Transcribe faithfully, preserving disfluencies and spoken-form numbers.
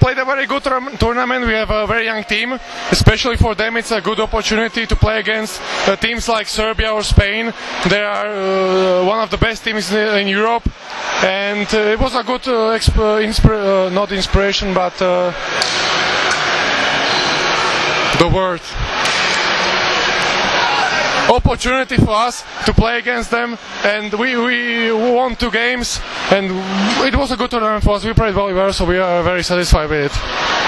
played a very good tournament. We have a very young team, especially for them it's a good opportunity to play against uh, teams like Serbia or Spain. They are uh, one of the best teams in Europe, and uh, it was a good uh, exp- uh, inspira- uh, not inspiration but uh, the word opportunity for us to play against them, and we, we won two games, and it was a good tournament for us. We played very well, so we are very satisfied with it.